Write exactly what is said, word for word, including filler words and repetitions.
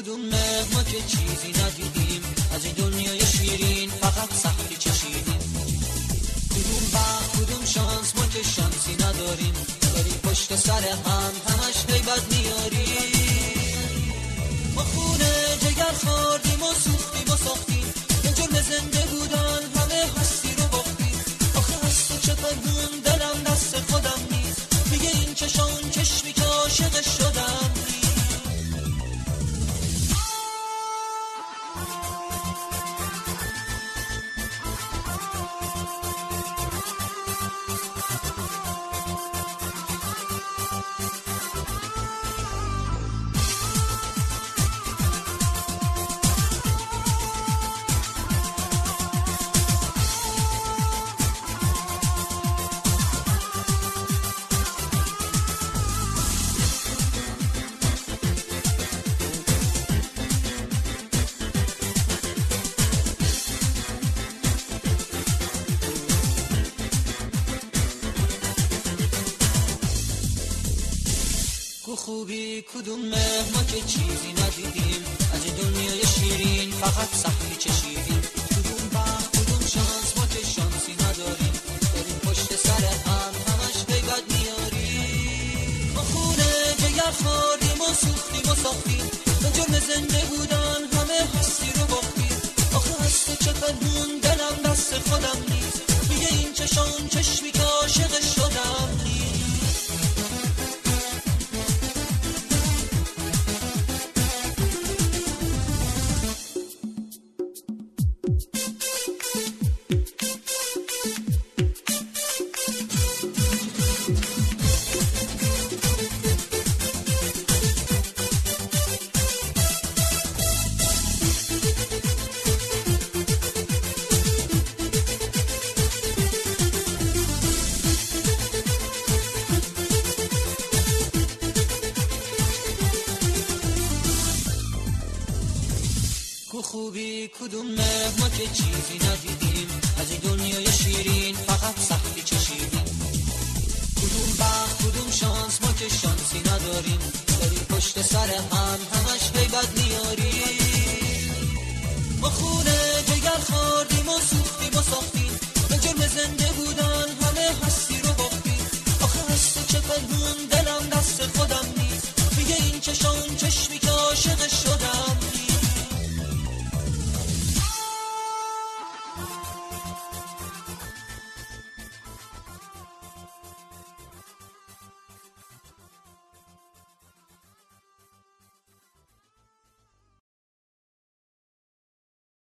کدوم مه ما که چیزی ندیدیم، از این دنیای شیرین فقط سختی چشیدیم. کدوم بخت کدوم شانس ما که شانسی نداریم، داریم پشت سر هم همش غیبت میاریم. ما خونه جگر خوردیم و سوختیم و ساختیم، به جرم زنده بودن همه هستی رو باختیم. آخه از تو چه پنهون دلم دست خودم نیست، میگه این چشان چشمی که عاشق شدم نیست. خوبی کدوم مه ما که چیزی ندیدیم، از این دنیای شیرین فقط سختی چشیدیم. کدوم بخت کدوم شانس ما که شانسی نداریم، داریم پشت سر هم همش غیبت میاریم. ما خونه جگر خوردیم و سوختیم و ساختیم، به جرم زنده بودن همه هستی رو باختیم. آخه از تو چه پنهون دلم دست خودم نیست، میگه این چشان چشمی که عاشق شدم نیست. خوبی کدوم مه ما که چیزی ندیدیم، از این دنیای شیرین فقط سختی چشیدیم. کدوم بخت کدوم شانس ما که شانسی نداریم، داریم پشت سر هم همش غیبت میاریم. ما خونه جگر خوردیم و سوختیم و ساختیم،